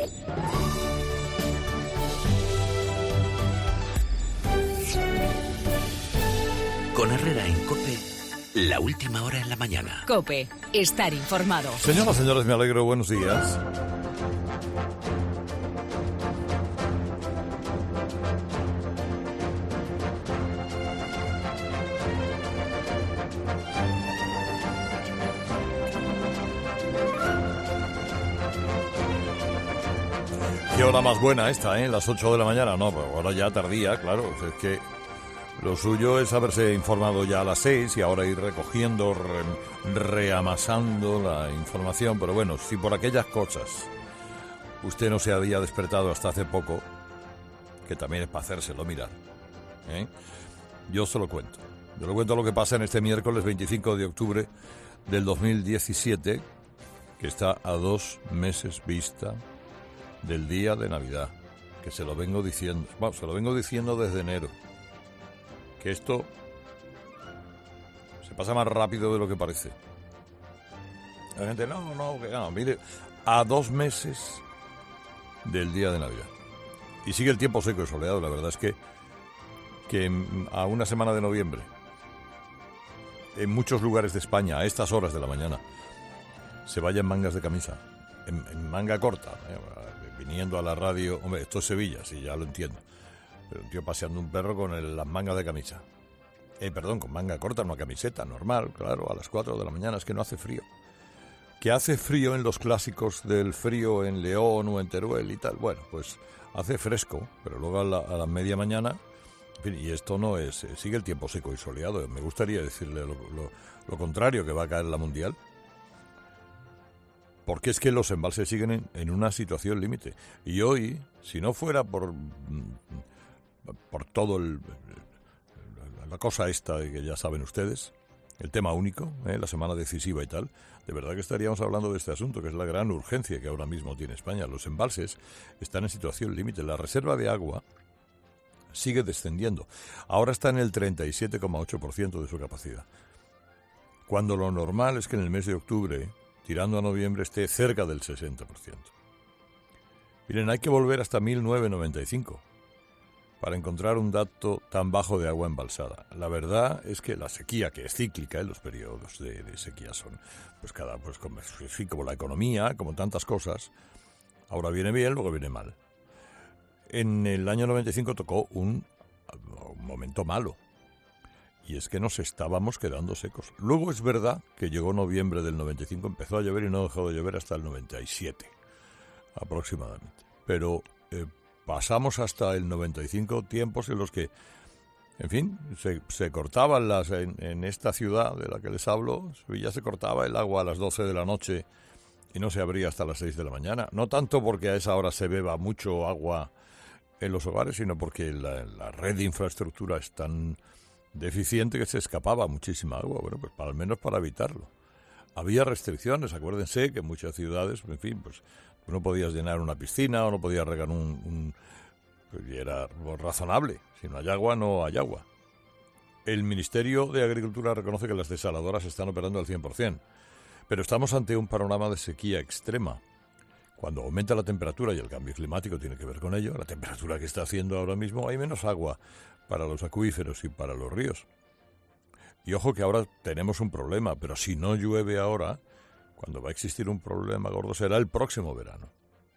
Con Herrera en COPE, la última hora en la mañana. COPE, estar informado. Señoras, señores, me alegro, buenos días. Qué hora más buena esta, ¿eh? Las 8 de la mañana. No, pero ahora ya tardía, claro. Es que lo suyo es haberse informado ya a las 6 y ahora ir recogiendo, reamasando la información. Pero bueno, si por aquellas cosas usted no se había despertado hasta hace poco, que también es para hacérselo mirar, ¿eh? Yo se lo cuento. Yo le cuento lo que pasa en este miércoles 25 de octubre del 2017, que está a 2 meses vista del día de Navidad, que se lo vengo diciendo, bueno, se lo vengo diciendo desde enero, que esto se pasa más rápido de lo que parece. La gente, no, mire, a 2 meses del día de Navidad. Y sigue el tiempo seco y soleado. La verdad es que a una semana de noviembre, en muchos lugares de España, a estas horas de la mañana, se vaya en mangas de camisa, en manga corta, viniendo a la radio. Hombre, esto es Sevilla, sí, ya lo entiendo. Pero un tío paseando un perro con las mangas de camisa. Con manga corta, una camiseta normal, claro, a las 4 de la mañana. Es que no hace frío. Que hace frío en los clásicos del frío en León o en Teruel y tal. Bueno, pues hace fresco, pero luego a la media mañana, en fin, y esto no es, sigue el tiempo seco y soleado. Me gustaría decirle lo contrario, que va a caer la Mundial. Porque es que los embalses siguen en una situación límite. Y hoy, si no fuera por todo la cosa esta que ya saben ustedes, el tema único, la semana decisiva y tal, de verdad que estaríamos hablando de este asunto, que es la gran urgencia que ahora mismo tiene España. Los embalses están en situación límite. La reserva de agua sigue descendiendo. Ahora está en el 37,8% de su capacidad. Cuando lo normal es que en el mes de octubre, tirando a noviembre, esté cerca del 60%. Miren, hay que volver hasta 1995 para encontrar un dato tan bajo de agua embalsada. La verdad es que la sequía, que es cíclica, los periodos de sequía son, como la economía, como tantas cosas, ahora viene bien, luego viene mal. En el año 95 tocó un momento malo. Y es que nos estábamos quedando secos. Luego es verdad que llegó noviembre del 95, empezó a llover y no dejó de llover hasta el 97, aproximadamente. Pero pasamos hasta el 95 tiempos en los que, en fin, se cortaban en esta ciudad de la que les hablo, ya se cortaba el agua a las 12 de la noche y no se abría hasta las 6 de la mañana. No tanto porque a esa hora se beba mucho agua en los hogares, sino porque la red de infraestructura es tan deficiente que se escapaba muchísima agua. Bueno, pues al menos para evitarlo. Había restricciones, acuérdense que en muchas ciudades, en fin, pues no podías llenar una piscina o no podías regar pues era razonable. Si no hay agua, no hay agua. El Ministerio de Agricultura reconoce que las desaladoras están operando al 100%, pero estamos ante un panorama de sequía extrema. Cuando aumenta la temperatura, y el cambio climático tiene que ver con ello, la temperatura que está haciendo ahora mismo, hay menos agua para los acuíferos y para los ríos. Y ojo que ahora tenemos un problema, pero si no llueve ahora, cuando va a existir un problema gordo será el próximo verano.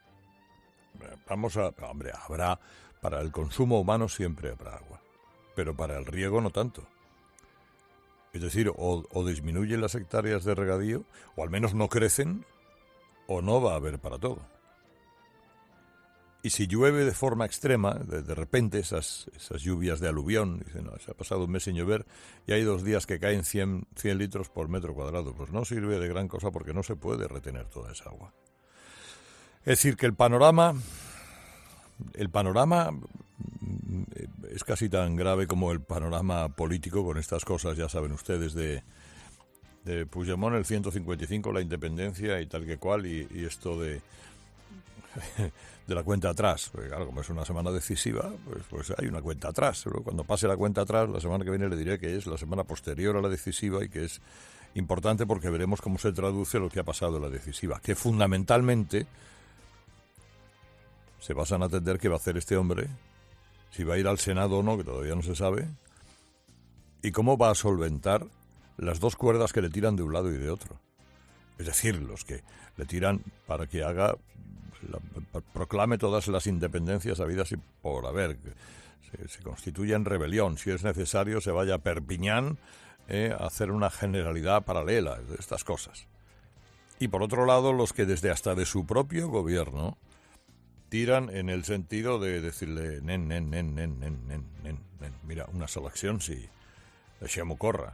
Habrá, para el consumo humano siempre habrá agua, pero para el riego no tanto. Es decir, o disminuyen las hectáreas de regadío, o al menos no crecen, o no va a haber para todo. Y si llueve de forma extrema, de repente esas lluvias de aluvión, dicen, no, se ha pasado un mes sin llover y hay 2 días que caen 100 litros por metro cuadrado, pues no sirve de gran cosa porque no se puede retener toda esa agua. Es decir, que el panorama es casi tan grave como el panorama político con estas cosas, ya saben ustedes, de Puigdemont, el 155, la independencia y tal que cual, y esto de la cuenta atrás. Porque claro, como es una semana decisiva, pues hay una cuenta atrás. Pero cuando pase la cuenta atrás, la semana que viene le diré que es la semana posterior a la decisiva y que es importante porque veremos cómo se traduce lo que ha pasado en la decisiva, que fundamentalmente se basan a atender qué va a hacer este hombre, si va a ir al Senado o no, que todavía no se sabe, y cómo va a solventar las dos cuerdas que le tiran de un lado y de otro. Es decir, los que le tiran para que proclame todas las independencias habidas y por haber, se constituya en rebelión, si es necesario se vaya a Perpiñán a hacer una generalidad paralela, estas cosas. Y por otro lado, los que desde hasta de su propio gobierno tiran en el sentido de decirle nen, mira, una sola acción si deixem-ho córrer.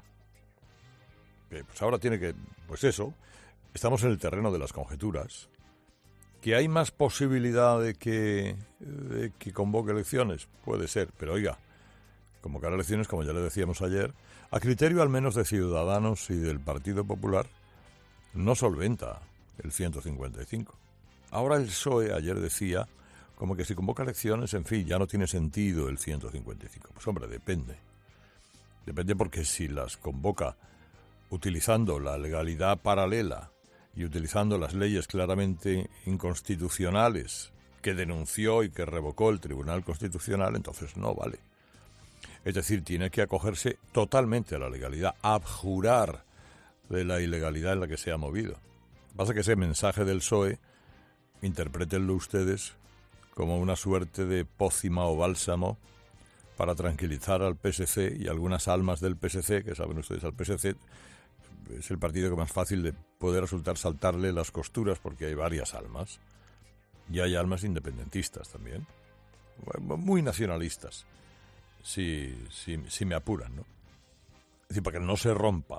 Pues ahora tiene que, pues eso, estamos en el terreno de las conjeturas. ¿Que hay más posibilidad de que convoque elecciones? Puede ser, pero oiga, convocar elecciones, como ya le decíamos ayer, a criterio al menos de Ciudadanos y del Partido Popular, no solventa el 155. Ahora el PSOE ayer decía como que si convoca elecciones, en fin, ya no tiene sentido el 155. Pues hombre, depende. Depende porque si las convoca utilizando la legalidad paralela y utilizando las leyes claramente inconstitucionales que denunció y que revocó el Tribunal Constitucional, entonces no vale. Es decir, tiene que acogerse totalmente a la legalidad, abjurar de la ilegalidad en la que se ha movido. Pasa que ese mensaje del PSOE, interprétenlo ustedes como una suerte de pócima o bálsamo para tranquilizar al PSC y algunas almas del PSC, que saben ustedes, al PSC es el partido que más fácil de puede resultar saltarle las costuras porque hay varias almas y hay almas independentistas también, muy nacionalistas, si me apuran, ¿no? Es decir, para que no se rompa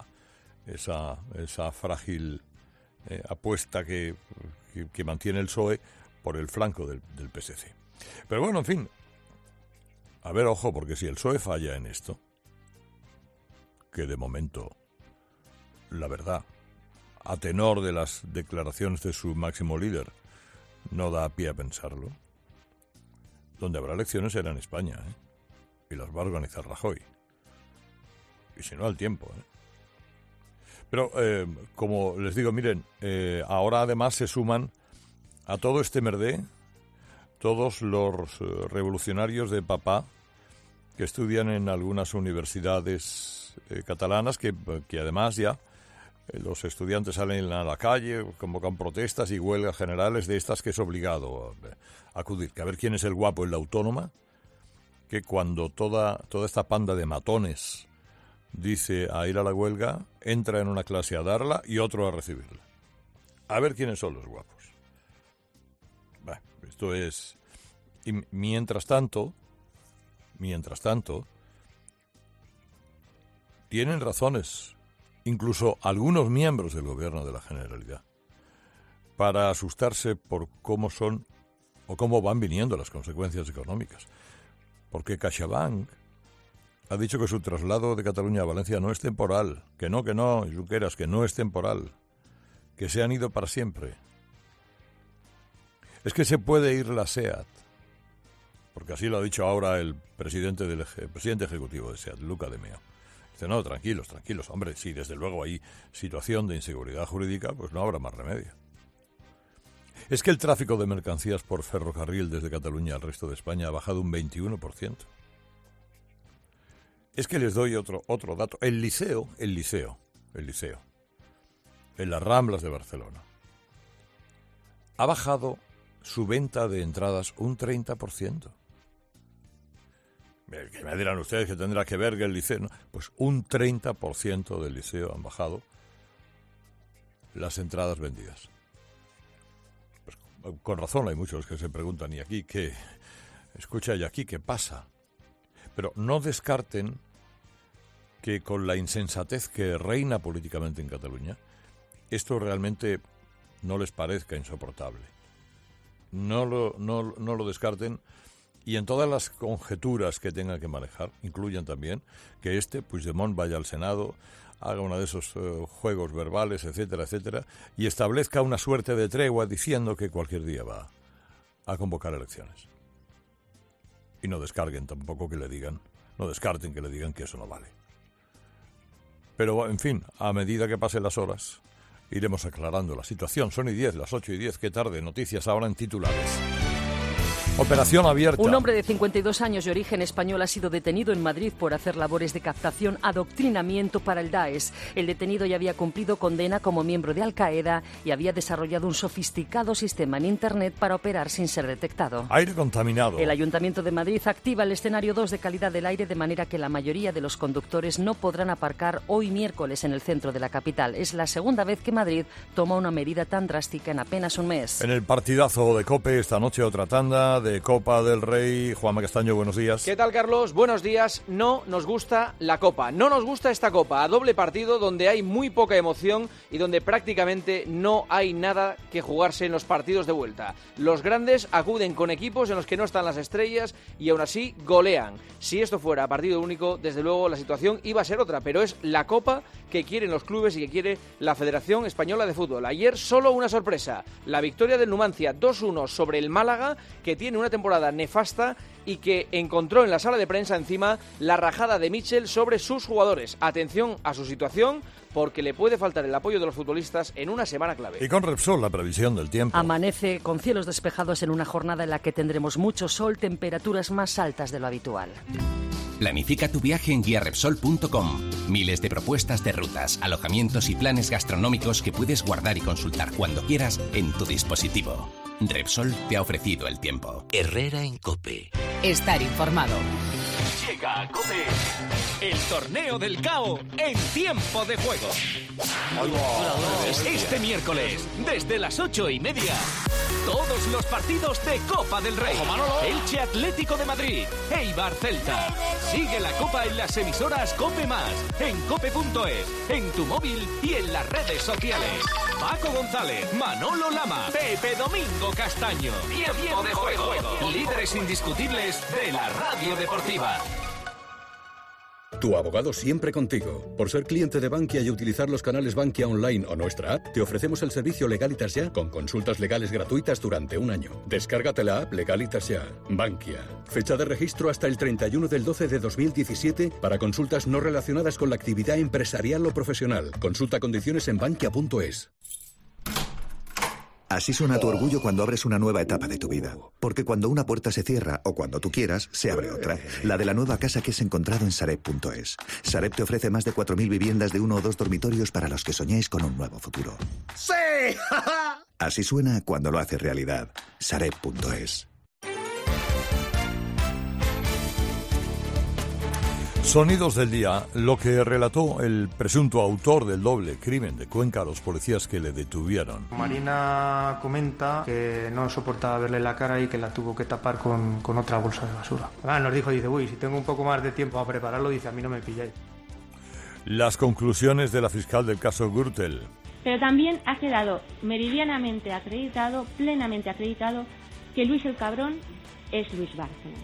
esa frágil apuesta que mantiene el PSOE por el flanco del PSC. Pero bueno, en fin, a ver, ojo, porque si el PSOE falla en esto, que de momento, la verdad, a tenor de las declaraciones de su máximo líder, no da pie a pensarlo, donde habrá elecciones será en España, y las va a organizar Rajoy. Y si no, al tiempo, Pero, como les digo, miren, ahora además se suman a todo este merdé todos los revolucionarios de papá que estudian en algunas universidades catalanas, que además ya los estudiantes salen a la calle, convocan protestas y huelgas generales de estas que es obligado a acudir. Que a ver quién es el guapo en la Autónoma, que cuando toda esta panda de matones dice a ir a la huelga, entra en una clase a darla y otro a recibirla. A ver quiénes son los guapos. Bueno, esto es... Y mientras tanto, tienen razones, incluso algunos miembros del gobierno de la Generalidad, para asustarse por cómo son o cómo van viniendo las consecuencias económicas. Porque CaixaBank ha dicho que su traslado de Cataluña a Valencia no es temporal, que no, Junqueras, que no es temporal, que se han ido para siempre. Es que se puede ir la SEAT, porque así lo ha dicho ahora el presidente ejecutivo de SEAT, Luca de Meo. Dice, no, tranquilos, hombre, si desde luego hay situación de inseguridad jurídica, pues no habrá más remedio. Es que el tráfico de mercancías por ferrocarril desde Cataluña al resto de España ha bajado un 21%. Es que les doy otro dato. El liceo, en las Ramblas de Barcelona, ha bajado su venta de entradas un 30%. Que me dirán ustedes que tendrá que ver que el liceo, ¿no? Pues un 30% del liceo han bajado las entradas vendidas. Pues con razón hay muchos que se preguntan, ¿y aquí qué? Escucha, ¿y aquí qué pasa? Pero no descarten que con la insensatez que reina políticamente en Cataluña, esto realmente no les parezca insoportable. No lo descarten, y en todas las conjeturas que tengan que manejar, incluyan también que Puigdemont vaya al Senado, haga uno de esos juegos verbales, etcétera, y establezca una suerte de tregua diciendo que cualquier día va a convocar elecciones. Y no descarten que le digan que eso no vale. Pero, en fin, a medida que pasen las horas, iremos aclarando la situación. Son y 10, las 8:10, qué tarde. Noticias ahora en titulares. Operación abierta. Un hombre de 52 años de origen español ha sido detenido en Madrid por hacer labores de captación, adoctrinamiento para el Daesh. El detenido ya había cumplido condena como miembro de Al-Qaeda y había desarrollado un sofisticado sistema en Internet para operar sin ser detectado. Aire contaminado. El Ayuntamiento de Madrid activa el escenario 2 de calidad del aire de manera que la mayoría de los conductores no podrán aparcar hoy miércoles en el centro de la capital. Es la segunda vez que Madrid toma una medida tan drástica en apenas un mes. En el partidazo de COPE, esta noche otra tanda de Copa del Rey. Juanma Castaño, buenos días. ¿Qué tal, Carlos? Buenos días. No nos gusta la Copa. No nos gusta esta Copa a doble partido donde hay muy poca emoción y donde prácticamente no hay nada que jugarse en los partidos de vuelta. Los grandes acuden con equipos en los que no están las estrellas y aún así golean. Si esto fuera a partido único, desde luego la situación iba a ser otra, pero es la Copa que quieren los clubes y que quiere la Federación Española de Fútbol. Ayer solo una sorpresa, la victoria del Numancia 2-1 sobre el Málaga, que tiene una temporada nefasta y que encontró en la sala de prensa encima la rajada de Mitchell sobre sus jugadores. Atención a su situación, porque le puede faltar el apoyo de los futbolistas en una semana clave. Y con Repsol, la previsión del tiempo. Amanece con cielos despejados en una jornada en la que tendremos mucho sol, temperaturas más altas de lo habitual. Planifica tu viaje en guiarepsol.com. Miles de propuestas de rutas, alojamientos y planes gastronómicos que puedes guardar y consultar cuando quieras en tu dispositivo. Repsol te ha ofrecido el tiempo. Herrera en COPE. Estar informado. Llega a COPE el torneo del CAO en tiempo de juego. Este miércoles, desde las 8:30, todos los partidos de Copa del Rey. Elche Atlético de Madrid, Eibar Celta. Sigue la Copa en las emisoras COPE+, en cope.es, en tu móvil y en las redes sociales. Paco González, Manolo Lama, Pepe Domingo Castaño. Tiempo de juego. Líderes indiscutibles de la radio deportiva. Tu abogado siempre contigo. Por ser cliente de Bankia y utilizar los canales Bankia Online o nuestra app, te ofrecemos el servicio Legalitas Ya con consultas legales gratuitas durante un año. Descárgate la app Legalitas Ya. Bankia. Fecha de registro hasta el 31 del 12 de 2017 para consultas no relacionadas con la actividad empresarial o profesional. Consulta condiciones en bankia.es. Así suena tu orgullo cuando abres una nueva etapa de tu vida. Porque cuando una puerta se cierra, o cuando tú quieras, se abre otra. La de la nueva casa que has encontrado en Sareb.es. Sareb te ofrece más de 4.000 viviendas de 1 o 2 dormitorios para los que soñáis con un nuevo futuro. ¡Sí! Así suena cuando lo haces realidad. Sareb.es. Sonidos del día, lo que relató el presunto autor del doble crimen de Cuenca a los policías que le detuvieron. Marina comenta que no soportaba verle la cara y que la tuvo que tapar con otra bolsa de basura. Nos dijo, dice, uy, si tengo un poco más de tiempo a prepararlo, dice, a mí no me pilláis. Las conclusiones de la fiscal del caso Gürtel. Pero también ha quedado meridianamente acreditado, plenamente acreditado, que Luis el Cabrón es Luis Bárcenas.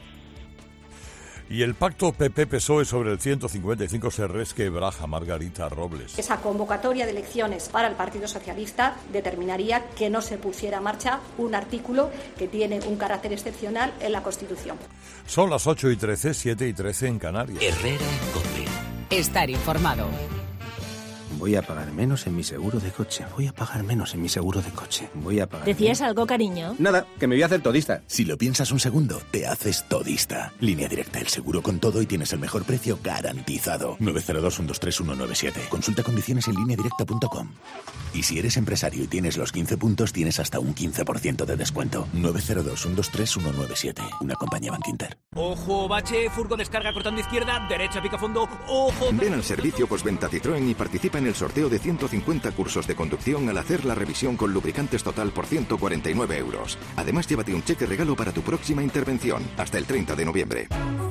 Y el pacto PP-PSOE sobre el 155 se resquebraja, Margarita Robles. Esa convocatoria de elecciones para el Partido Socialista determinaría que no se pusiera en marcha un artículo que tiene un carácter excepcional en la Constitución. Son las 8:13, 7:13 en Canarias. Herrera en COPE. Estar informado. Voy a pagar menos en mi seguro de coche. Voy a pagar menos en mi seguro de coche. Voy a pagar... ¿Decías algo, cariño? Nada, que me voy a hacer todista. Si lo piensas un segundo, te haces todista. Línea Directa, el seguro con todo y tienes el mejor precio garantizado. 902-123-197. Consulta condiciones en lineadirecta.com. Y si eres empresario y tienes los 15 puntos, tienes hasta un 15% de descuento. 902-123-197. Una compañía Bankinter. Ojo, bache, furgo descarga cortando izquierda, derecha pica fondo, ojo... Ven al servicio postventa Citroën y participa en el sorteo de 150 cursos de conducción al hacer la revisión con lubricantes total por 149 euros. Además, llévate un cheque regalo para tu próxima intervención, hasta el 30 de noviembre.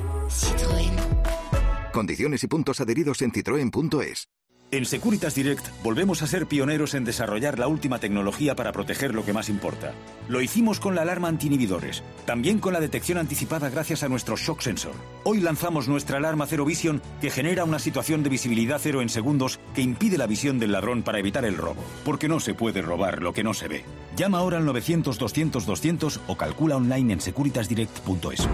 Citroën. Condiciones y puntos adheridos en citroen.es. En Securitas Direct volvemos a ser pioneros en desarrollar la última tecnología para proteger lo que más importa. Lo hicimos con la alarma anti-inhibidores, también con la detección anticipada gracias a nuestro Shock Sensor. Hoy lanzamos nuestra alarma Zero Vision, que genera una situación de visibilidad cero en segundos que impide la visión del ladrón para evitar el robo. Porque no se puede robar lo que no se ve. Llama ahora al 900-200-200 o calcula online en securitasdirect.es.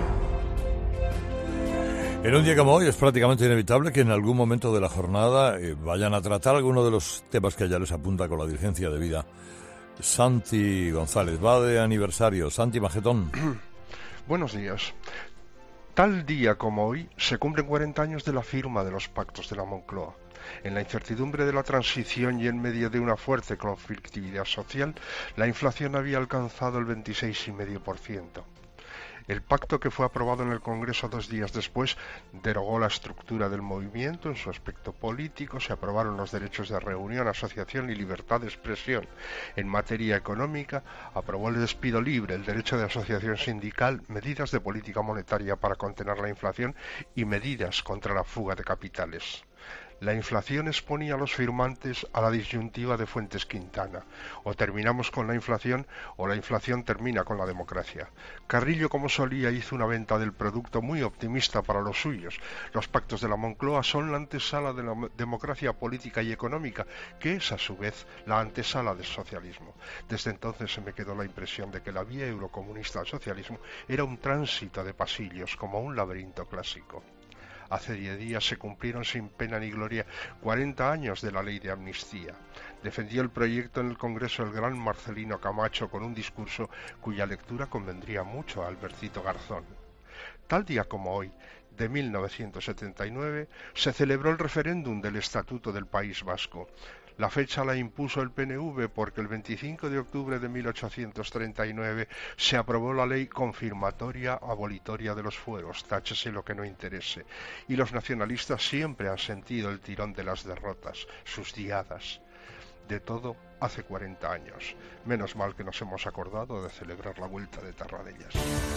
En un día como hoy es prácticamente inevitable que en algún momento de la jornada vayan a tratar alguno de los temas que ya les apunta con la diligencia debida. Santi González, va de aniversario. Santi Majetón. Buenos días. Tal día como hoy se cumplen 40 años de la firma de los pactos de la Moncloa. En la incertidumbre de la transición y en medio de una fuerte conflictividad social, la inflación había alcanzado el 26,5%. El pacto, que fue aprobado en el Congreso 2 días después, derogó la estructura del movimiento en su aspecto político, se aprobaron los derechos de reunión, asociación y libertad de expresión. En materia económica, aprobó el despido libre, el derecho de asociación sindical, medidas de política monetaria para contener la inflación y medidas contra la fuga de capitales. La inflación exponía a los firmantes a la disyuntiva de Fuentes Quintana: o terminamos con la inflación o la inflación termina con la democracia. Carrillo, como solía, hizo una venta del producto muy optimista para los suyos. Los pactos de la Moncloa son la antesala de la democracia política y económica, que es a su vez la antesala del socialismo. Desde entonces se me quedó la impresión de que la vía eurocomunista al socialismo era un tránsito de pasillos, como un laberinto clásico. Hace 10 días se cumplieron sin pena ni gloria 40 años de la ley de amnistía. Defendió el proyecto en el Congreso el gran Marcelino Camacho con un discurso cuya lectura convendría mucho a Albertito Garzón. Tal día como hoy, de 1979, se celebró el referéndum del Estatuto del País Vasco. La fecha la impuso el PNV porque el 25 de octubre de 1839 se aprobó la ley confirmatoria abolitoria de los fueros, táchese lo que no interese, y los nacionalistas siempre han sentido el tirón de las derrotas, sus diadas. De todo hace 40 años. Menos mal que nos hemos acordado de celebrar la vuelta de Tarradellas.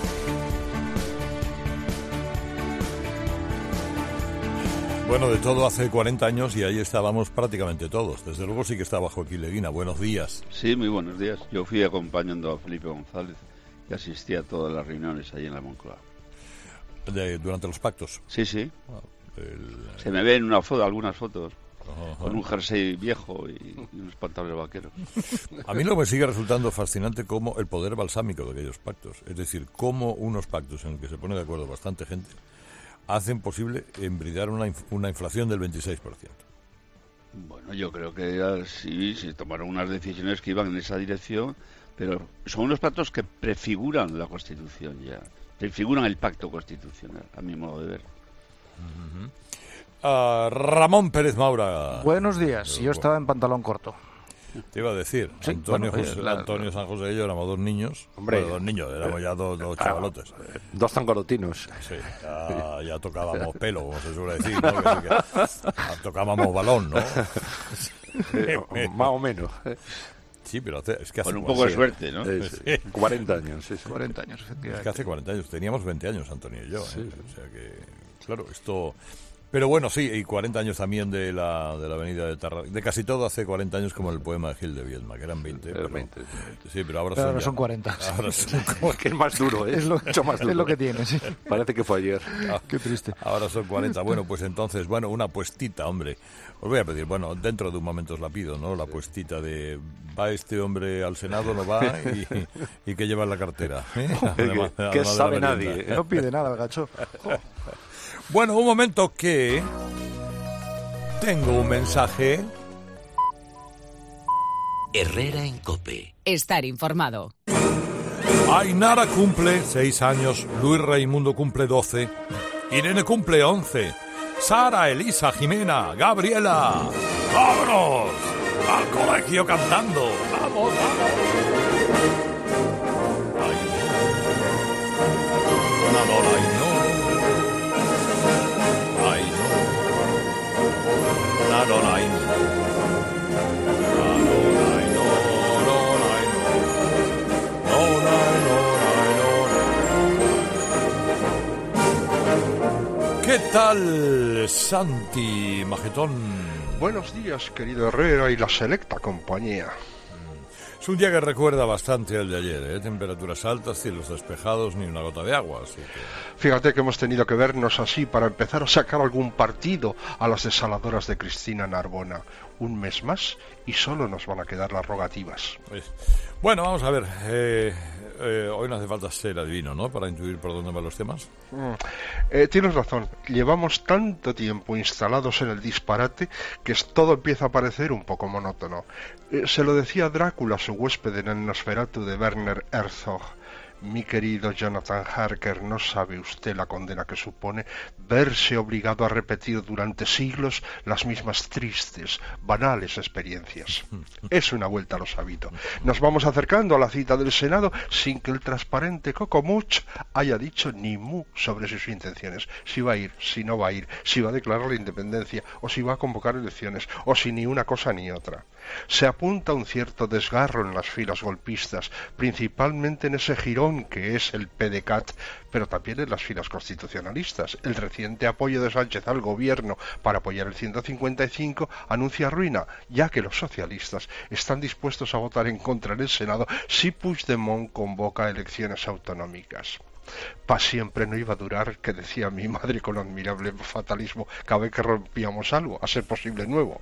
Bueno, de todo hace 40 años y ahí estábamos prácticamente todos. Desde luego sí que estaba Joaquín Leguina. Buenos días. Sí, muy buenos días. Yo fui acompañando a Felipe González y asistí a todas las reuniones allí en la Moncloa. ¿Durante los pactos? Sí, sí. Se me ven algunas fotos. Con un jersey viejo y unos pantalones vaqueros. A mí lo que me sigue resultando fascinante como el poder balsámico de aquellos pactos. Es decir, cómo unos pactos en los que se pone de acuerdo bastante gente hacen posible embridar una inflación del 26%. Bueno, yo creo que sí, se tomaron unas decisiones que iban en esa dirección, pero son unos pactos que prefiguran la Constitución ya, prefiguran el pacto constitucional, a mi modo de ver. Ramón Pérez Maura. Buenos días, yo estaba en pantalón corto. Te iba a decir, sí, Antonio San José y yo éramos dos niños. Hombre, bueno, dos niños, éramos ya dos chavalotes. Dos zangolotinos. Sí, ya tocábamos pelo, como se suele decir, ¿no? que tocábamos balón, ¿no? Más o menos. Sí, pero es que hace con un poco de suerte, ¿no? 40 años, sí. 40 años, efectivamente. Es que hace 40 años, teníamos 20 años, Antonio y yo. Sí. O sea que, claro, esto... Pero bueno, sí, y 40 años también de la avenida de Tarragona. De casi todo hace 40 años, como el poema de Gil de Viedma, que eran 20. Sí, pero ahora son 40. Ahora son que es más duro, ¿eh? Es lo que tiene, sí. Parece que fue ayer. Qué triste. Ahora son 40. Bueno, pues entonces, una apuestita, hombre. Os voy a pedir, dentro de un momento os la pido, ¿no? La apuestita de ¿va este hombre al Senado, no va? Y que lleva en la cartera. Que sabe nadie. No pide nada el gacho. Bueno, un momento que tengo un mensaje. Herrera en COPE. Estar informado. Ainara cumple 6 años, Luis Raimundo cumple 12, Irene cumple 11, Sara, Elisa, Jimena, Gabriela. ¡Vámonos! Al colegio cantando. ¡Vamos, vamos! ¿Qué tal, Santi Magetón? Buenos días, querido Herrera y la selecta compañía. Es un día que recuerda bastante al de ayer, ¿eh? Temperaturas altas, cielos despejados, ni una gota de agua. Así que... Fíjate que hemos tenido que vernos así para empezar a sacar algún partido a las desaladoras de Cristina Narbona. Un mes más y solo nos van a quedar las rogativas. Bueno, vamos a ver. Hoy no hace falta ser adivino, ¿no? Para intuir por dónde van los temas. Tienes razón. Llevamos tanto tiempo instalados en el disparate que todo empieza a parecer un poco monótono. Se lo decía Drácula a su huésped en el Nosferatu de Werner Herzog. Mi querido Jonathan Harker, no sabe usted la condena que supone verse obligado a repetir durante siglos las mismas tristes, banales experiencias. Es una vuelta a lo sabido. Nos vamos acercando a la cita del Senado sin que el transparente Cocomuch haya dicho ni mu sobre sus intenciones. Si va a ir, si no va a ir, si va a declarar la independencia o si va a convocar elecciones, o si ni una cosa ni otra. Se apunta un cierto desgarro en las filas golpistas, principalmente en ese jirón que es el PDCAT, pero también en las filas constitucionalistas. El reciente apoyo de Sánchez al gobierno para apoyar el 155 anuncia ruina, ya que los socialistas están dispuestos a votar en contra en el Senado si Puigdemont convoca elecciones autonómicas. Pa' siempre no iba a durar, que decía mi madre con admirable fatalismo cada vez que rompíamos algo, a ser posible nuevo.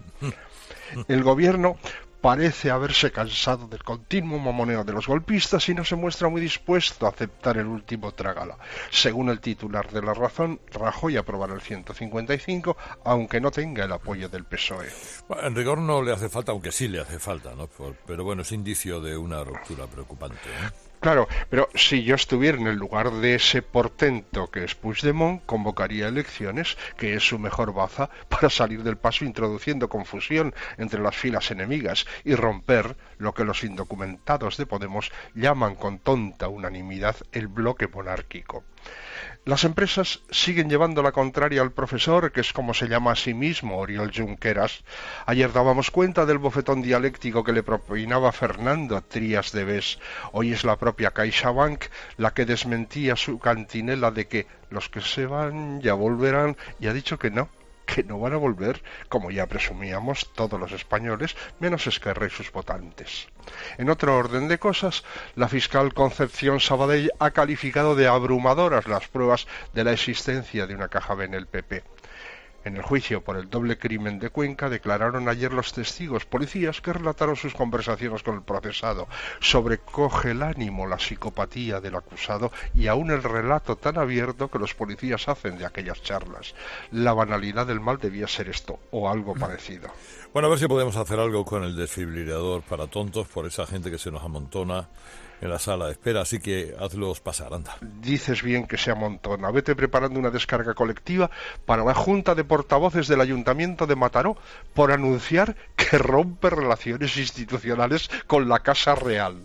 El gobierno parece haberse cansado del continuo mamoneo de los golpistas y no se muestra muy dispuesto a aceptar el último trágala. Según el titular de La Razón, Rajoy aprobará el 155, aunque no tenga el apoyo del PSOE. Bueno, en rigor no le hace falta, aunque sí le hace falta, ¿no? Pero bueno, es indicio de una ruptura preocupante, ¿eh? Claro, pero si yo estuviera en el lugar de ese portento que es Puigdemont, convocaría elecciones, que es su mejor baza para salir del paso introduciendo confusión entre las filas enemigas y romper lo que los indocumentados de Podemos llaman con tonta unanimidad el bloque monárquico. Las empresas siguen llevando la contraria al profesor, que es como se llama a sí mismo, Oriol Junqueras. Ayer dábamos cuenta del bofetón dialéctico que le propinaba Fernando Trías de Bes. Hoy es la propia CaixaBank la que desmentía su cantinela de que los que se van ya volverán, y ha dicho que no van a volver, como ya presumíamos todos los españoles, menos Esquerra y sus votantes. En otro orden de cosas, la fiscal Concepción Sabadell ha calificado de abrumadoras las pruebas de la existencia de una caja B en el PP. En el juicio por el doble crimen de Cuenca declararon ayer los testigos policías que relataron sus conversaciones con el procesado. Sobrecoge el ánimo la psicopatía del acusado y aún el relato tan abierto que los policías hacen de aquellas charlas. La banalidad del mal debía ser esto, o algo parecido. Bueno, a ver si podemos hacer algo con el desfibrilador para tontos por esa gente que se nos amontona en la sala de espera, así que hazlos pasar, anda. Dices bien que se amontona. Vete preparando una descarga colectiva para la Junta de Portavoces del Ayuntamiento de Mataró por anunciar que rompe relaciones institucionales con la Casa Real.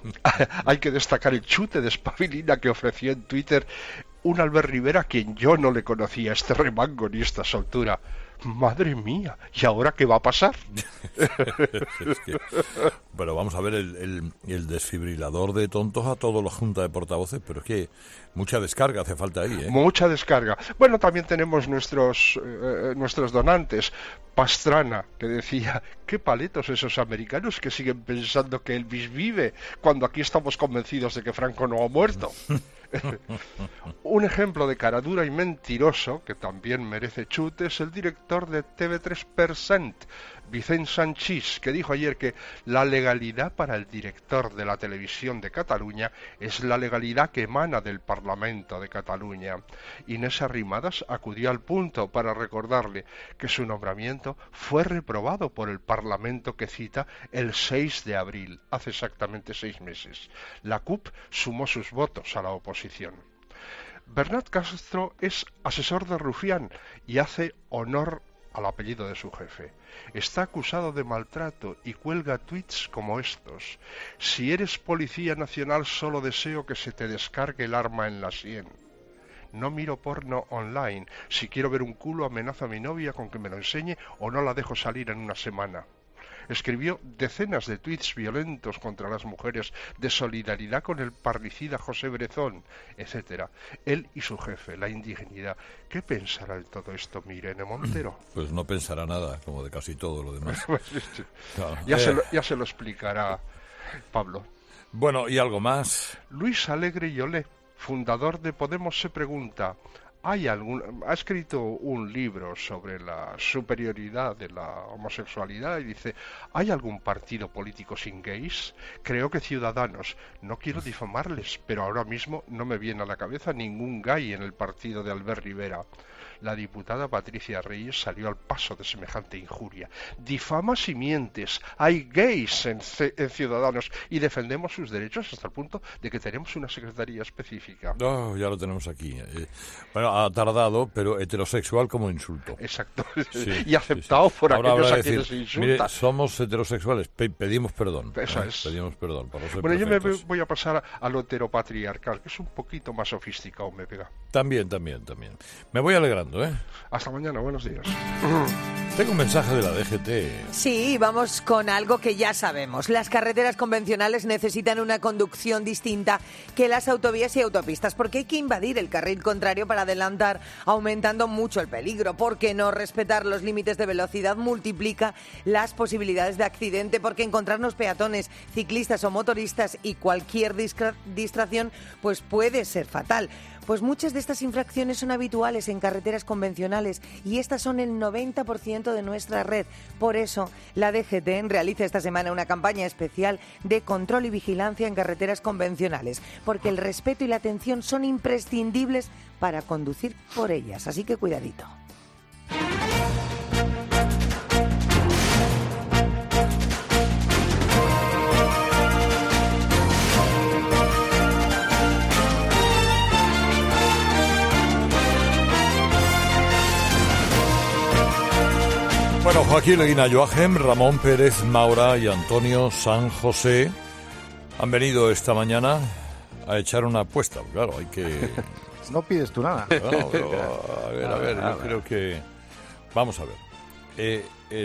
Hay que destacar el chute de espabilina que ofreció en Twitter un Albert Rivera a quien yo no le conocía, este remango ni esta soltura. Madre mía, ¿y ahora qué va a pasar? Bueno, vamos a ver el desfibrilador de tontos a toda la Junta de Portavoces, pero es que mucha descarga hace falta ahí, ¿eh? Mucha descarga. Bueno, también tenemos nuestros donantes. Pastrana, que decía, qué paletos esos americanos que siguen pensando que Elvis vive, cuando aquí estamos convencidos de que Franco no ha muerto. Un ejemplo de caradura y mentiroso, que también merece chute, es el director de TV3%, Vicent Sanchís, que dijo ayer que la legalidad para el director de la televisión de Cataluña es la legalidad que emana del Parlamento de Cataluña. Inés Arrimadas acudió al punto para recordarle que su nombramiento fue reprobado por el Parlamento que cita el 6 de abril, hace exactamente 6 meses. La CUP sumó sus votos a la oposición. Bernat Castro es asesor de Rufián y hace honor al apellido de su jefe. Está acusado de maltrato y cuelga tuits como estos: si eres policía nacional solo deseo que se te descargue el arma en la sien. No miro porno online. Si quiero ver un culo amenazo a mi novia con que me lo enseñe o no la dejo salir en una semana. Escribió decenas de tuits violentos contra las mujeres, de solidaridad con el parricida José Brezón, etc. Él y su jefe, la indignidad. ¿Qué pensará de todo esto Irene Montero? Pues no pensará nada, como de casi todo lo demás. Claro. Ya se lo explicará Pablo. Bueno, ¿y algo más? Luis Alegre y Olé, fundador de Podemos, se pregunta: ha escrito un libro sobre la superioridad de la homosexualidad y dice, ¿hay algún partido político sin gays? Creo que Ciudadanos. No quiero difamarles, pero ahora mismo no me viene a la cabeza ningún gay en el partido de Albert Rivera. La diputada Patricia Reyes salió al paso de semejante injuria. Difamas y mientes. Hay gays en Ciudadanos y defendemos sus derechos hasta el punto de que tenemos una secretaría específica. Oh, ya lo tenemos aquí. Bueno, ha tardado, pero heterosexual como insulto. Exacto. Sí, y aceptado por ahora aquellos a decir, quienes se insulta. Mire, somos heterosexuales, pedimos perdón. Eso es. Pedimos perdón. Por no ser bueno, perfectos. yo me voy a pasar a lo heteropatriarcal, que es un poquito más sofisticado, me pega. También. Me voy alegrando. Hasta mañana, buenos días. Tengo un mensaje de la DGT. Sí, vamos con algo que ya sabemos. Las carreteras convencionales necesitan una conducción distinta que las autovías y autopistas, porque hay que invadir el carril contrario para adelantar, aumentando mucho el peligro. Porque no respetar los límites de velocidad multiplica las posibilidades de accidente, porque encontrarnos peatones, ciclistas o motoristas y cualquier distracción pues puede ser fatal. Pues muchas de estas infracciones son habituales en carreteras convencionales y estas son el 90% de nuestra red. Por eso, la DGT realiza esta semana una campaña especial de control y vigilancia en carreteras convencionales, porque el respeto y la atención son imprescindibles para conducir por ellas. Así que cuidadito. Bueno, Joaquín Leguina Joachim, Ramón Pérez Maura y Antonio San José han venido esta mañana a echar una apuesta. Claro, hay que... No pides tú nada. Bueno, pero, a ver, yo creo que... Vamos a ver.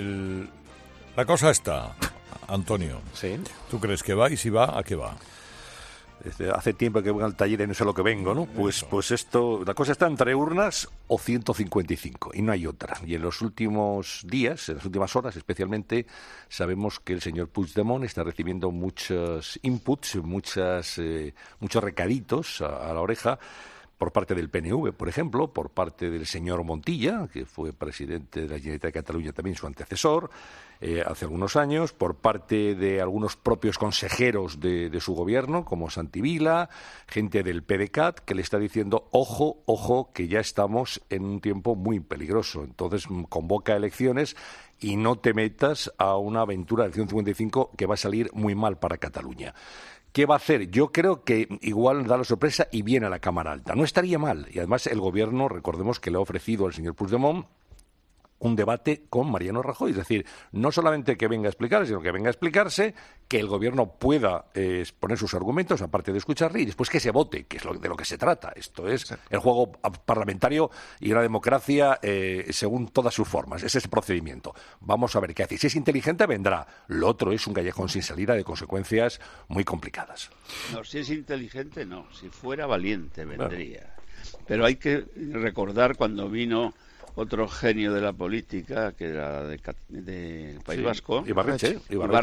La cosa está, Antonio. Sí. ¿Tú crees que va? Y si va, ¿a qué va? Hace tiempo que voy al taller y no sé lo que vengo, ¿no? Pues esto, la cosa está entre urnas o 155 y no hay otra. Y en los últimos días, en las últimas horas especialmente, sabemos que el señor Puigdemont está recibiendo muchos inputs, muchos recaditos a la oreja por parte del PNV, por ejemplo, por parte del señor Montilla, que fue presidente de la Generalitat de Cataluña, también su antecesor, hace algunos años, por parte de algunos propios consejeros de su gobierno, como Santi Vila, gente del PDeCAT, que le está diciendo, ojo, que ya estamos en un tiempo muy peligroso. Entonces, convoca elecciones y no te metas a una aventura del 155 que va a salir muy mal para Cataluña. ¿Qué va a hacer? Yo creo que igual da la sorpresa y viene a la Cámara Alta. No estaría mal. Y además el Gobierno, recordemos que le ha ofrecido al señor Puigdemont un debate con Mariano Rajoy. Es decir, no solamente que venga a explicar, sino que venga a explicarse, que el Gobierno pueda exponer sus argumentos, aparte de escucharle, y después que se vote, que es de lo que se trata. Esto es el juego parlamentario y una democracia según todas sus formas. Ese es el procedimiento. Vamos a ver qué hace. Si es inteligente, vendrá. Lo otro es un callejón sin salida de consecuencias muy complicadas. No, si es inteligente, no. Si fuera valiente, vendría. Claro. Pero hay que recordar cuando vino otro genio de la política, que era del País Vasco, Ibarretxe.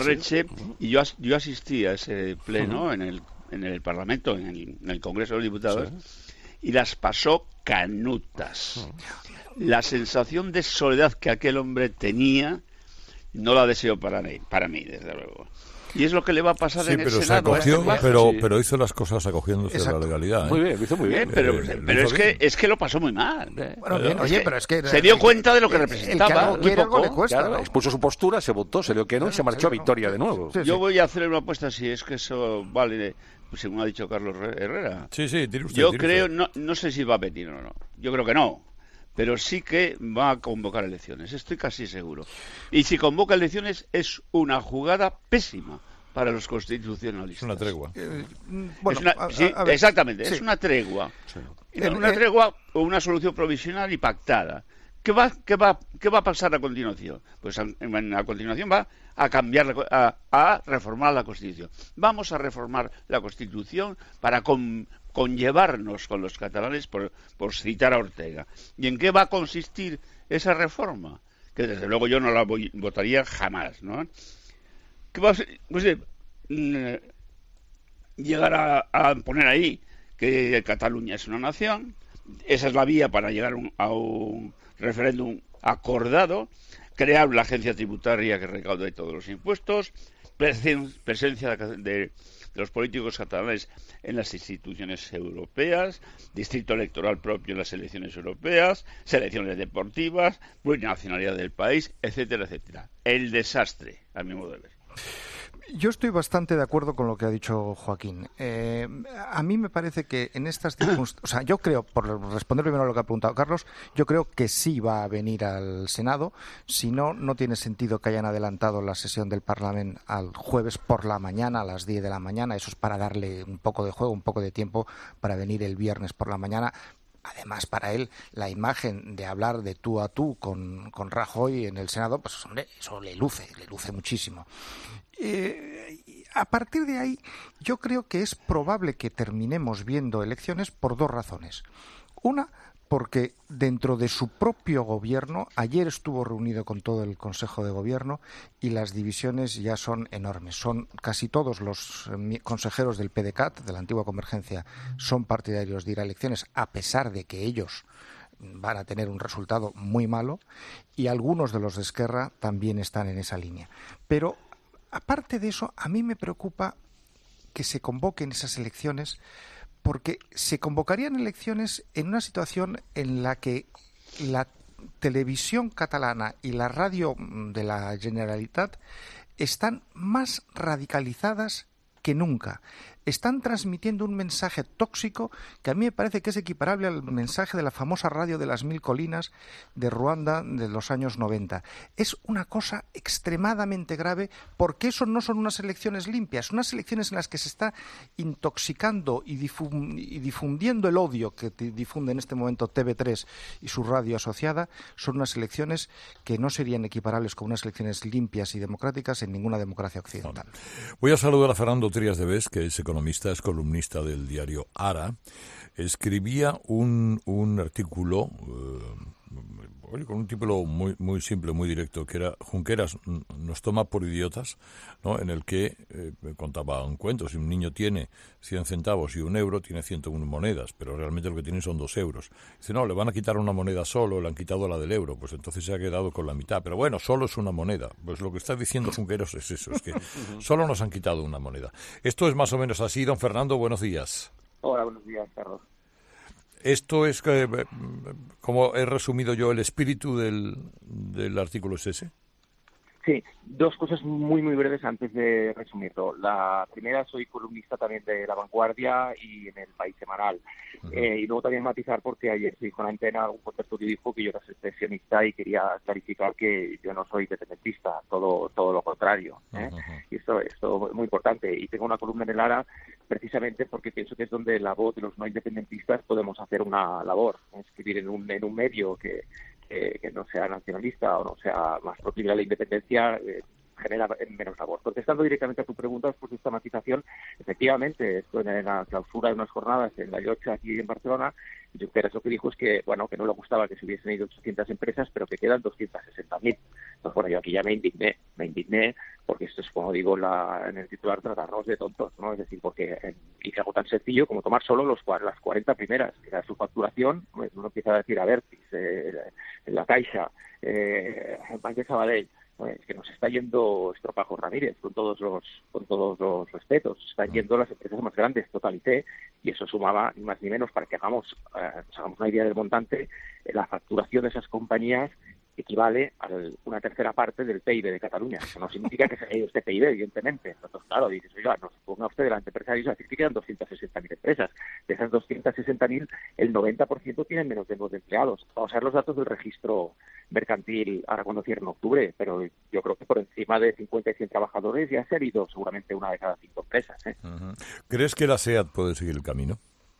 Y yo asistí a ese pleno en el Parlamento, en el Congreso de los Diputados, y las pasó canutas. La sensación de soledad que aquel hombre tenía no la deseo para mí, desde luego. Y es lo que le va a pasar en el Senado. Pero hizo las cosas acogiéndose a la legalidad. Muy bien, lo hizo muy bien. Pero es que lo pasó muy mal. Bueno, bien, oye, pero es que... Se dio cuenta de lo que representaba. El que algo le cuesta, claro, ¿no? Expuso su postura, se votó, se dio que no y se marchó a Vitoria de nuevo. Yo voy a hacer una apuesta si es que eso vale, según ha dicho Carlos Herrera. Sí, tire usted. Yo creo, no sé si va a venir o no. Yo creo que no. Pero sí que va a convocar elecciones, estoy casi seguro. Y si convoca elecciones es una jugada pésima para los constitucionalistas. Es una tregua. Exactamente, es una tregua. Sí. Una tregua o una solución provisional y pactada. ¿Qué va a pasar a continuación? Pues a continuación va a cambiar, a reformar la Constitución. Vamos a reformar la Constitución para conllevarnos con los catalanes, por citar a Ortega. ¿Y en qué va a consistir esa reforma? Que desde luego yo no la votaría jamás, ¿no? ¿Qué va a ser? Pues, llegar a poner ahí que Cataluña es una nación, esa es la vía para llegar a un referéndum acordado, crear la agencia tributaria que recaude todos los impuestos, presencia de los políticos catalanes en las instituciones europeas, distrito electoral propio en las elecciones europeas, selecciones deportivas, plurinacionalidad del país, etcétera, etcétera. El desastre, a mi modo de ver. Yo estoy bastante de acuerdo con lo que ha dicho Joaquín. A mí me parece que en estas circunstancias, o sea, yo creo, por responder primero a lo que ha preguntado Carlos, yo creo que sí va a venir al Senado. Si no, no tiene sentido que hayan adelantado la sesión del Parlamento al jueves por la mañana, a las 10 de la mañana. Eso es para darle un poco de juego, un poco de tiempo para venir el viernes por la mañana. Además, para él, la imagen de hablar de tú a tú con Rajoy en el Senado, pues hombre, eso le luce muchísimo. A partir de ahí, yo creo que es probable que terminemos viendo elecciones por dos razones. Una, porque dentro de su propio gobierno, ayer estuvo reunido con todo el Consejo de Gobierno y las divisiones ya son enormes. Son casi todos los consejeros del PDeCAT, de la antigua Convergencia, son partidarios de ir a elecciones, a pesar de que ellos van a tener un resultado muy malo, y algunos de los de Esquerra también están en esa línea. Pero aparte de eso, a mí me preocupa que se convoquen esas elecciones, porque se convocarían elecciones en una situación en la que la televisión catalana y la radio de la Generalitat están más radicalizadas que nunca. Están transmitiendo un mensaje tóxico que a mí me parece que es equiparable al mensaje de la famosa radio de las 1000 colinas de Ruanda de los años 90. Es una cosa extremadamente grave, porque eso no son unas elecciones limpias, unas elecciones en las que se está intoxicando y difundiendo el odio que difunde en este momento TV3 y su radio asociada. Son unas elecciones que no serían equiparables con unas elecciones limpias y democráticas en ninguna democracia occidental. Voy a saludar a Fernando Trías de Bes, que es economista, es columnista del diario Ara. Escribía un artículo con un título muy simple, muy directo, que era Junqueras nos toma por idiotas, ¿no? En el que contaba un cuento. Si un niño tiene 100 centavos y 1 euro, tiene 101 monedas, pero realmente lo que tiene son 2 euros. Dice, no, le van a quitar una moneda solo, le han quitado la del euro, pues entonces se ha quedado con la mitad. Pero bueno, solo es una moneda. Pues lo que está diciendo Junqueras es eso, es que solo nos han quitado una moneda. Esto es más o menos así. Don Fernando, buenos días. Hola, buenos días, Carlos. Esto es, como he resumido yo, el espíritu del artículo es ese. Sí, dos cosas muy breves antes de resumirlo. La primera, soy columnista también de La Vanguardia y en El País Semanal. Y luego también matizar, porque ayer se dijo en antena algún contertulio dijo que yo era secesionista, y quería clarificar que yo no soy independentista, todo lo contrario. Y esto es muy importante. Y tengo una columna en el Ara precisamente porque pienso que es donde la voz de los no independentistas podemos hacer una labor, escribir en un medio que no sea nacionalista o no sea más proclive a la independencia, genera menos labor. Contestando directamente a tu pregunta, después de esta matización, efectivamente, esto en la clausura de unas jornadas en la Llotja, aquí en Barcelona, Junqueras lo que dijo es que, bueno, que no le gustaba que se hubiesen ido 800 empresas, pero que quedan 260.000. Entonces, bueno, yo aquí ya me indigné, porque esto es, como digo en el titular, tratarnos de tontos, ¿no? Es decir, porque hice algo tan sencillo como tomar solo las 40 primeras, que era su facturación. Uno empieza a decir, a Vertis, La Caixa, Banc de Sabadell, es que nos está yendo Estropajo Ramírez, con todos los respetos, están yendo las empresas más grandes, Totalité, y eso sumaba ni más ni menos, para que nos hagamos una idea del montante, la facturación de esas compañías equivale a una tercera parte del PIB de Cataluña. Eso no significa que se haya ido este PIB, evidentemente. Entonces, claro, dices, oiga, no se ponga usted delante de empresarios a decir que quedan 260.000 empresas. De esas 260.000, el 90% tienen menos de 9 empleados. Vamos a ver los datos del registro mercantil ahora cuando cierre en octubre, pero yo creo que por encima de 50 y 100 trabajadores ya se ha ido seguramente una de cada 5 empresas. ¿Crees que la SEAT puede seguir el camino?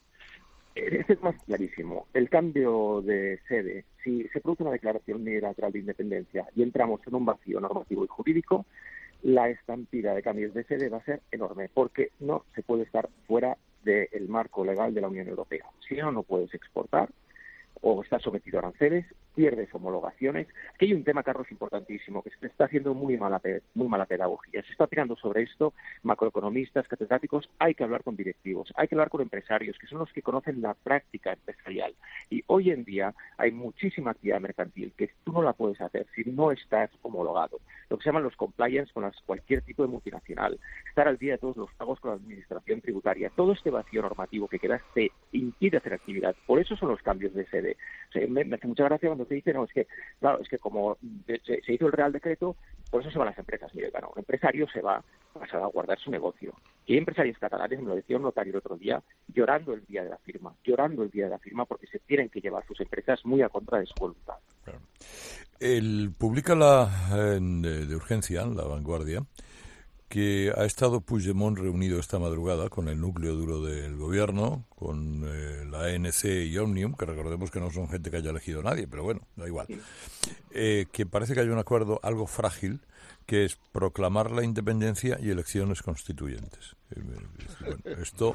Este es más clarísimo. El cambio de sede, si se produce una declaración unilateral de independencia y entramos en un vacío normativo y jurídico, la estampida de cambios de sede va a ser enorme, porque no se puede estar fuera del marco legal de la Unión Europea. Si no puedes exportar o estás sometido a aranceles, pierdes homologaciones. Aquí hay un tema, Carlos, importantísimo, que se está haciendo muy mala pedagogía. Se está tirando sobre esto macroeconomistas, catedráticos. Hay que hablar con directivos, hay que hablar con empresarios, que son los que conocen la práctica empresarial. Y hoy en día hay muchísima actividad mercantil que tú no la puedes hacer si no estás homologado. Lo que se llaman los compliance con cualquier tipo de multinacional, estar al día de todos los pagos con la administración tributaria. Todo este vacío normativo que queda te impide hacer actividad. Por eso son los cambios de sede. O sea, me hace mucha gracia cuando te dicen, no, es que como se hizo el Real Decreto, por eso se van las empresas. Mire, claro, un empresario se va a salvaguardar su negocio. Y hay empresarios catalanes, me lo decía un notario el otro día, llorando el día de la firma porque se tienen que llevar sus empresas muy a contra de su voluntad. Claro. Publica de urgencia, La Vanguardia, que ha estado Puigdemont reunido esta madrugada con el núcleo duro del gobierno, con la ANC y Òmnium, que recordemos que no son gente que haya elegido a nadie, pero bueno, da igual. Que parece que hay un acuerdo algo frágil, que es proclamar la independencia y elecciones constituyentes. Bueno, esto,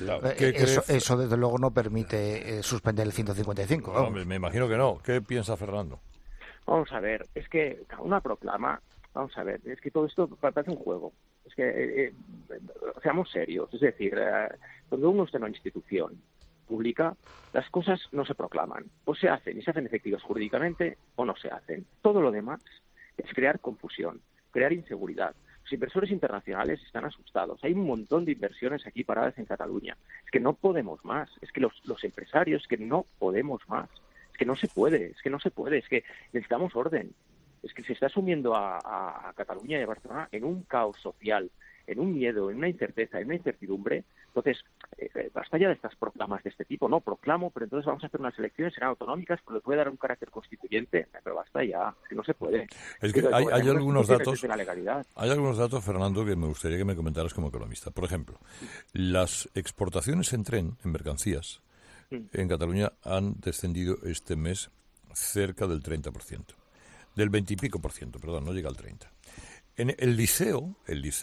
eso desde luego no permite suspender el 155. No, me imagino que no. ¿Qué piensa Fernando? Vamos a ver, es que una proclama... Vamos a ver, es que todo esto parece un juego. Es que seamos serios. Es decir, cuando uno está en una institución pública, las cosas no se proclaman. O se hacen, y se hacen efectivas jurídicamente, o no se hacen. Todo lo demás es crear confusión, crear inseguridad. Los inversores internacionales están asustados. Hay un montón de inversiones aquí paradas en Cataluña. Es que no podemos más. Es que los empresarios, que no podemos más. Es que no se puede, es que necesitamos orden. Es que se está sumiendo a Cataluña y a Barcelona en un caos social, en un miedo, en una incerteza, en una incertidumbre. Entonces, basta ya de estas proclamas de este tipo. No, proclamo, pero entonces vamos a hacer unas elecciones, serán autonómicas, pero le puede dar un carácter constituyente. Pero basta ya, que no se puede. Es que hay algunos datos, hay algunos datos, Fernando, que me gustaría que me comentaras como economista. Por ejemplo, las exportaciones en tren, en mercancías, en Cataluña han descendido este mes cerca del 30%. Del 20 y pico por ciento, perdón, no llega al 30. En el liceo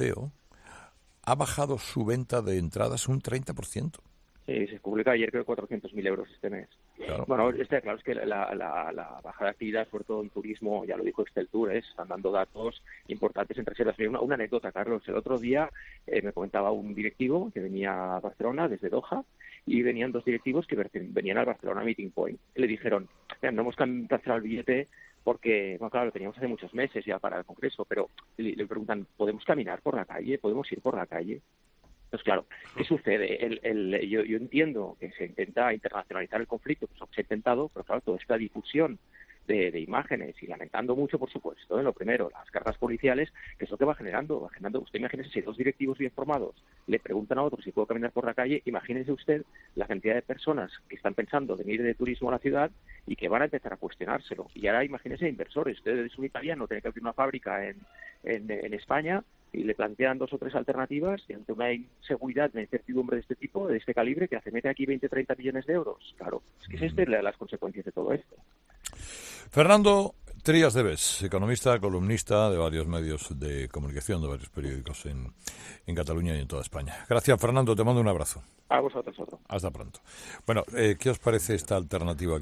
ha bajado su venta de entradas un 30%. Sí, se publica ayer creo 400.000 euros este mes. Claro. Bueno, claro, es que la baja de actividad, sobre todo en turismo, ya lo dijo Excel Tour, están dando datos importantes entre reservas. Una anécdota, Carlos, el otro día me comentaba un directivo que venía a Barcelona desde Doha, y venían dos directivos que venían al Barcelona Meeting Point. Le dijeron, no hemos cancelado el billete porque, bueno, claro, lo teníamos hace muchos meses ya para el Congreso, pero le preguntan, ¿podemos caminar por la calle? ¿Podemos ir por la calle? Pues claro, ¿qué sucede? Yo entiendo que se intenta internacionalizar el conflicto, pues se ha intentado, pero claro, toda esta difusión de imágenes y lamentando mucho, por supuesto, lo primero, las cargas policiales, que es lo que va generando. Usted imagínese, si dos directivos bien formados le preguntan a otros si puedo caminar por la calle, imagínese usted la cantidad de personas que están pensando venir de turismo a la ciudad y que van a empezar a cuestionárselo. Y ahora imagínese inversores, usted es un italiano, tiene que abrir una fábrica en España y le plantean dos o tres alternativas y ante una inseguridad, una incertidumbre de este tipo, de este calibre, que mete aquí 20-30 millones de euros. Claro, es que es las consecuencias de todo esto. Fernando Trías de Bes, economista, columnista de varios medios de comunicación, de varios periódicos en Cataluña y en toda España. Gracias, Fernando, te mando un abrazo. A vosotros otro. Hasta pronto. Bueno, ¿qué os parece esta alternativa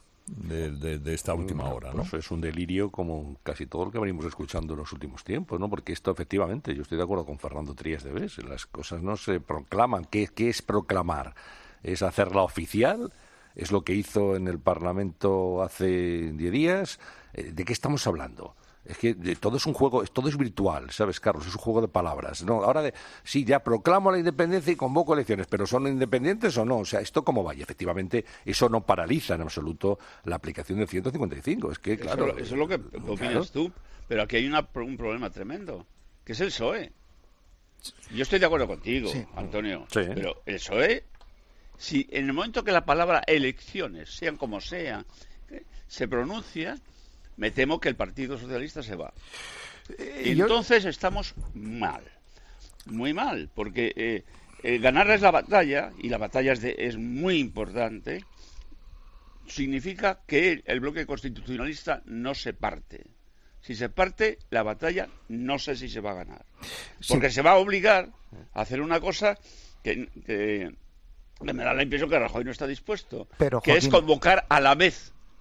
de esta última hora, ¿no? Pues es un delirio como casi todo lo que venimos escuchando en los últimos tiempos, ¿no? Porque esto, efectivamente, yo estoy de acuerdo con Fernando Trías de Bes, las cosas no se proclaman. ¿Qué es proclamar? ¿Es hacerla oficial? ¿Es lo que hizo en el Parlamento hace 10 días? ¿De qué estamos hablando? Es que todo es un juego, todo es virtual, ¿sabes, Carlos? Es un juego de palabras. No, ahora sí, ya proclamo la independencia y convoco elecciones, pero ¿son independientes o no? O sea, ¿esto cómo va? Y efectivamente, eso no paraliza en absoluto la aplicación del 155. Es que, claro... Eso es lo que opinas tú, pero aquí hay un problema tremendo, que es el PSOE. Yo estoy de acuerdo contigo, sí, Antonio, sí, pero el PSOE... Si en el momento que la palabra elecciones, sean como sean, se pronuncia, me temo que el Partido Socialista se va. Y entonces estamos mal, muy mal, porque ganarles la batalla, y la batalla es muy importante, significa que el bloque constitucionalista no se parte. Si se parte, la batalla no sé si se va a ganar. Porque se va a obligar a hacer una cosa que me da la impresión que Rajoy no está dispuesto, pero, Joaquín, es convocar a la vez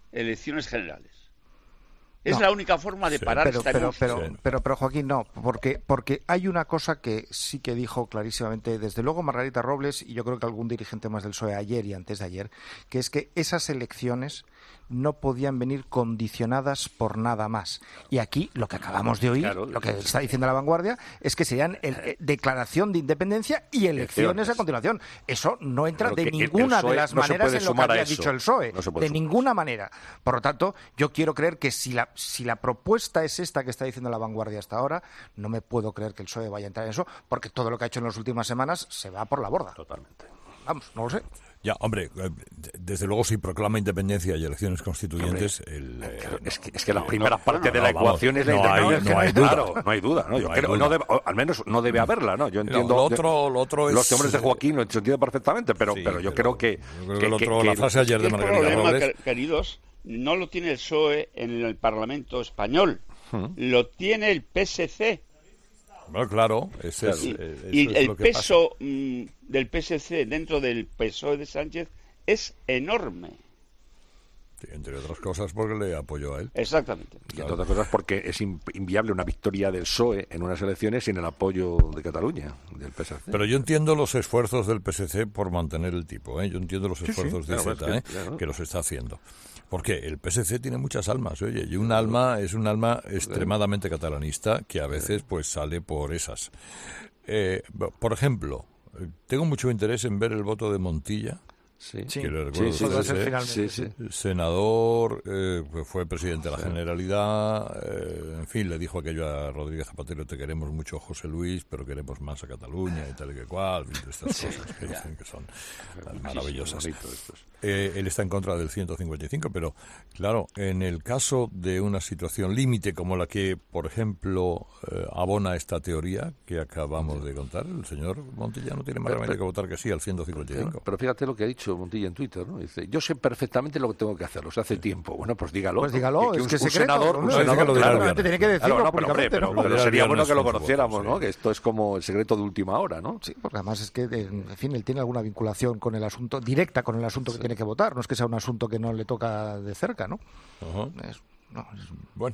elecciones generales. Es la única forma de parar esta emoción. Pero Joaquín, no, porque hay una cosa que sí que dijo clarísimamente, desde luego Margarita Robles, y yo creo que algún dirigente más del PSOE ayer y antes de ayer, que es que esas elecciones no podían venir condicionadas por nada más. Y aquí lo que acabamos de oír, lo que está diciendo La Vanguardia, es que serían declaración de independencia y elecciones a continuación. Eso no entra de ninguna de las maneras en lo que había dicho el PSOE. De ninguna manera. Por lo tanto, yo quiero creer que si la propuesta es esta que está diciendo La Vanguardia hasta ahora, no me puedo creer que el PSOE vaya a entrar en eso, porque todo lo que ha hecho en las últimas semanas se va por la borda. Totalmente. Vamos, no lo sé. Ya, hombre, desde luego si proclama independencia y elecciones constituyentes... Es que la primera parte de la ecuación es la independencia. No hay duda. Claro, no hay duda. ¿No? Yo creo, al menos no debe haberla, ¿no? Yo entiendo... Lo otro es... Los temores de Joaquín lo entiendo perfectamente, pero yo creo que... la frase ayer de Margarita Robles... Queridos, no lo tiene el PSOE en el Parlamento español, lo tiene el PSC. Bueno, claro, y el peso del PSC dentro del PSOE de Sánchez es enorme. Sí, entre otras cosas porque le apoyó a él. Exactamente. Y entre otras cosas porque es inviable una victoria del PSOE en unas elecciones sin el apoyo de Cataluña, del PSC. Pero yo entiendo los esfuerzos del PSC por mantener el tipo, ¿eh? Yo entiendo los esfuerzos de Iceta, que los está haciendo. Porque el PSC tiene muchas almas, oye, y un alma es un alma extremadamente catalanista que a veces pues sale por esas. Por ejemplo, tengo mucho interés en ver el voto de Montilla. Que le recuerdo senador, fue presidente de la Generalidad, en fin, le dijo aquello a Rodríguez Zapatero: te queremos mucho, José Luis, pero queremos más a Cataluña y tal y que cual, estas cosas que dicen que son maravillosas. Él está en contra del 155, pero claro, en el caso de una situación límite como la que, por ejemplo, abona esta teoría que acabamos de contar, el señor Montilla no tiene más remedio que votar que sí al 155. Pero fíjate lo que ha dicho Montilla en Twitter, ¿no? Dice: yo sé perfectamente lo que tengo que hacer, lo sé hace tiempo. Bueno, pues dígalo. Pues dígalo, que es un senador tiene que decirlo públicamente, pero sería bueno que lo conociéramos, ¿no? Que esto es como el secreto de última hora, ¿no? Sí, porque además es que, en fin, él tiene alguna vinculación con el asunto, directa con el asunto que tiene que votar, no es que sea un asunto que no le toca de cerca, ¿no? Bueno,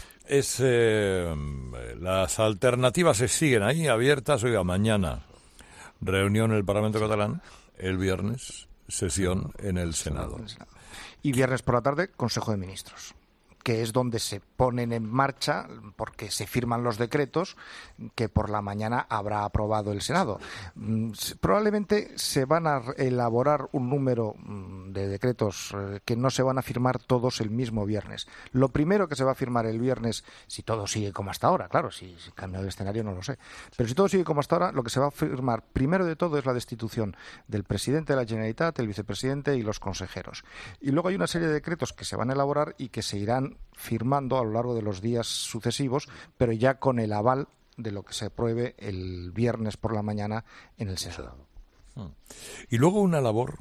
las alternativas se siguen ahí abiertas. Oiga, mañana reunión en el Parlamento catalán, el viernes sesión en el Senado. Y viernes por la tarde, Consejo de Ministros, que es donde se ponen en marcha, porque se firman los decretos que por la mañana habrá aprobado el Senado. Probablemente se van a elaborar un número de decretos que no se van a firmar todos el mismo viernes. Lo primero que se va a firmar el viernes, si todo sigue como hasta ahora, claro, si cambia el escenario no lo sé, pero si todo sigue como hasta ahora, lo que se va a firmar primero de todo es la destitución del presidente de la Generalitat, el vicepresidente y los consejeros. Y luego hay una serie de decretos que se van a elaborar y que se irán firmando a lo largo de los días sucesivos, pero ya con el aval de lo que se apruebe el viernes por la mañana en el Senado. Y luego una labor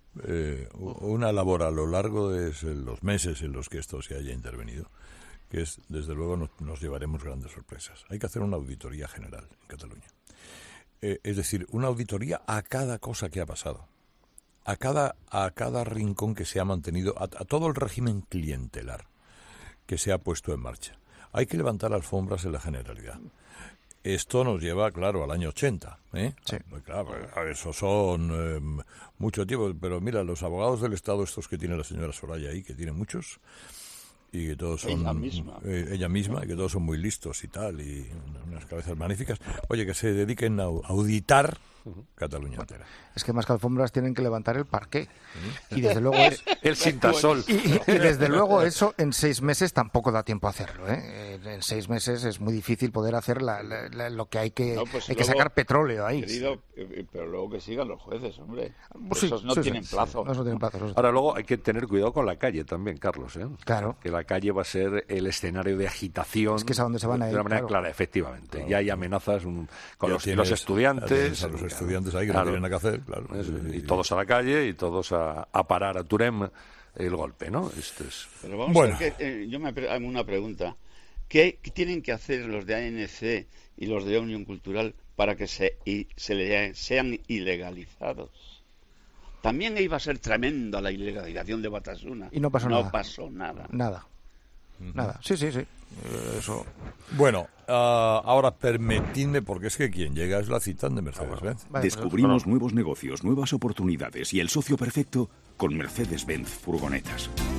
a lo largo de los meses en los que esto se haya intervenido, que es, desde luego, nos llevaremos grandes sorpresas. Hay que hacer una auditoría general en Cataluña. Es decir, una auditoría a cada cosa que ha pasado, a cada rincón que se ha mantenido, a todo el régimen clientelar que se ha puesto en marcha. Hay que levantar alfombras en la Generalidad. Esto nos lleva, claro, al año 80. Sí. Claro, eso son mucho tiempo. Pero mira, los abogados del Estado, estos que tiene la señora Soraya ahí, que tiene muchos, y que todos son... Ella misma, y que todos son muy listos y tal, y unas cabezas magníficas. Oye, que se dediquen a auditar Cataluña entera. Es que más que alfombras tienen que levantar el parqué. Y desde luego el cintasol. Y desde luego eso en 6 meses tampoco da tiempo a hacerlo, En 6 meses es muy difícil poder hacer lo que hay que que sacar petróleo ahí. Querido, pero luego que sigan los jueces, hombre. Esos no tienen plazo. No tienen plazo. Ahora luego hay que tener cuidado con la calle también, Carlos. Claro. Que la calle va a ser el escenario de agitación. Es que es a donde se van a ir. De una manera clara, efectivamente. Claro. Ya hay amenazas con los estudiantes. A los estudiantes ahí que no tienen nada que hacer, claro. Y todos a la calle y todos a parar a Turem el golpe, ¿no? Pero vamos a ver que, yo me hago una pregunta. ¿Qué tienen que hacer los de ANC y los de Unión Cultural para que sean ilegalizados? también iba a ser tremenda la ilegalización de Batasuna. Y no pasó nada. No pasó nada. Nada. Sí. Eso. Bueno, ahora permitidme, porque es que quien llega es la Citan de Mercedes-Benz. Descubrimos nuevos negocios, nuevas oportunidades y el socio perfecto con Mercedes-Benz Furgonetas.